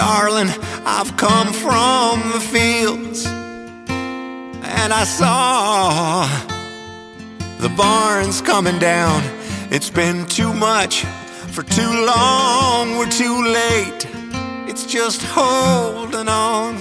Darling, I've come from the fields, and I saw the barns coming down. It's been too much for too long, we're too late. It's just holding on.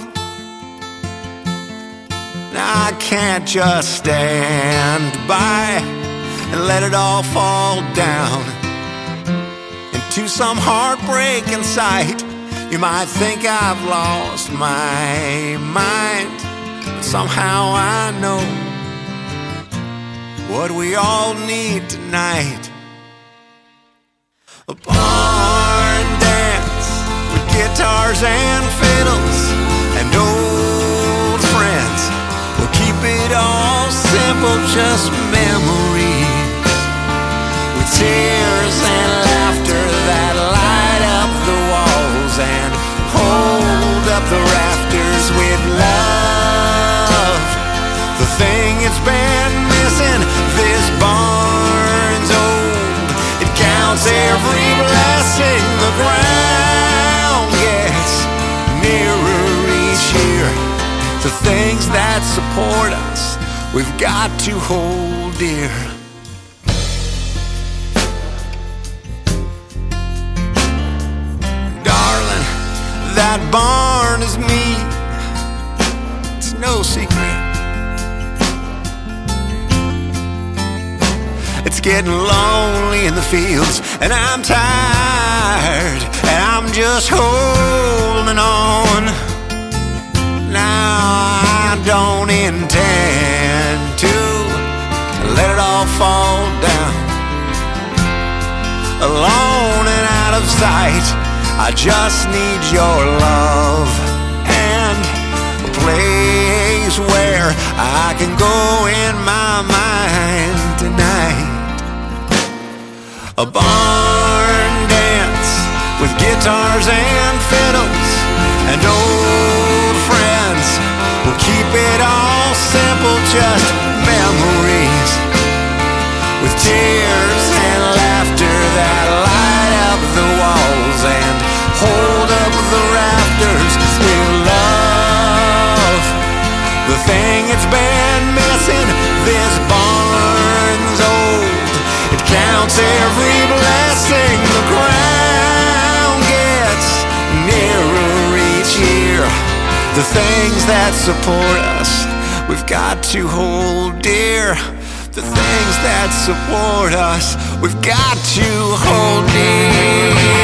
Now I can't just stand by and let it all fall down into some heartbreaking sight. You might think I've lost my mind, but somehow I know what we all need tonight. A barn dance with guitars and fiddles and old friends. We'll keep it all simple, just memories, with tears and laughter that light up the walls and hold up the rafters with love. The thing it's been missing, this barn's old. It counts every blessing, the ground gets nearer each year. The things that support us, we've got to hold dear. Darling, that barn is me, it's no secret. It's getting lonely in the fields, and I'm tired, and I'm just holding on. Now I don't intend to let it all fall down. Alone and out of sight, I just need your love and a place where I can go in my mind tonight. A barn dance with guitars and fiddles and old friends. We'll keep it all simple, just memories, with tears and laughter that light up the walls and hold up the rafters with love. The thing it's been missing, this barn's old. It counts every blessing, the ground gets nearer each year. The things that support us, we've got to hold dear. The things that support us, we've got to hold dear.